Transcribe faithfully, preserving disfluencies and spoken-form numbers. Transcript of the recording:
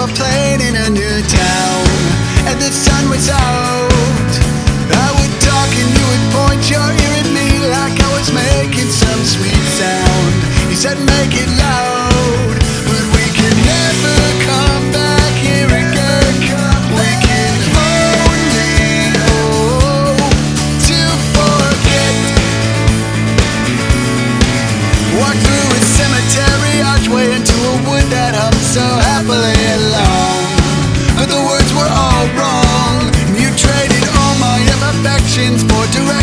were playing in a new town, and the sun was out. I would talk and you would point your ear at me like I was making some sweet sound. You said make it loud.